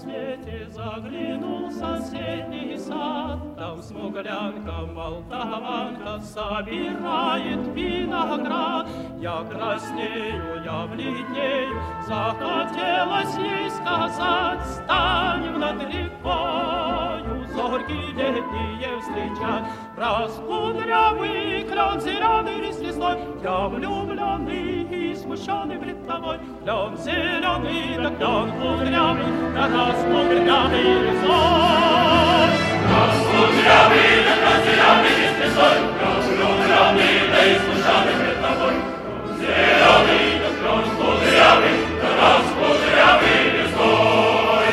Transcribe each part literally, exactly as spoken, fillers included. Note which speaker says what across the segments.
Speaker 1: рассвете заглянул в соседний сад. Там смуглянка, молдаванка собирает виноград. Я краснею, я бледнею, захотелось ей сказать: станем над рекою зорьки летние встречать. Раскудрявый клен зеленый лист лесной, я влюбленный и смущенный пред тобой. Клен зеленый, да клен кудрявый, да раскудрявый лесной. Раскудрявый, да клен зеленый лист лесной, я влюбленный, да и смущенный пред тобой. Клен зеленый, да клен кудрявый, да раскудрявый лесной.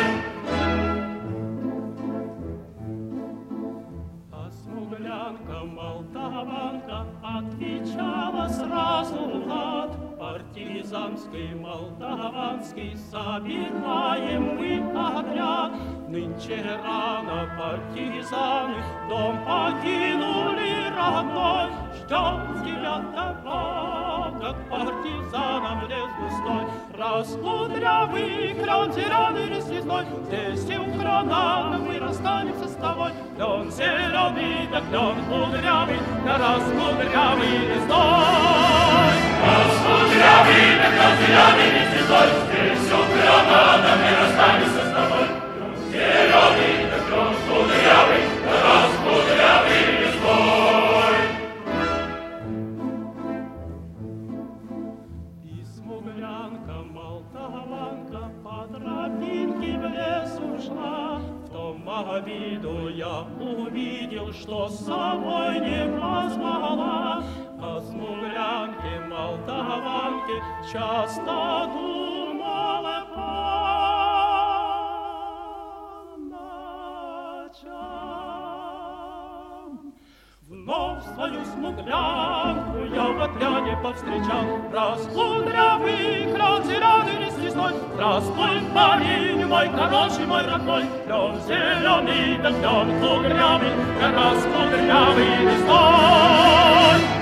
Speaker 1: Молдаванка отвечала сразу лад. Партизанский, молдаванский собираем мы отряд. Нынче рано партизаны дом покинули родной. Ждем тебя дома, как партизанам лес густой. Раскудрявый клен зеленый лист лесной, здесь и у крона мы расстанемся с тобой. Клен зеленый, да клен кудрявый, да раскудрявый лесной. Раскудрявый, да клен зеленый лист лесной, здесь у крона мы расстанемся с тобой. Клен зеленый, да клен кудрявый, да раскудрявый лесной. Молдаванка по тропинке в лес ушла. В том обиду я увидел, что с собой не позвала. О смуглянке, молдаванке часто думала по ночам. Вновь свою смуглянку я в отряде повстречал. Раскудрявый клен зеленый лист лесной, здравствуй, парень мой, хороший мой родной. Клен зеленый, да клен кудрявый, да раскудрявый лесной.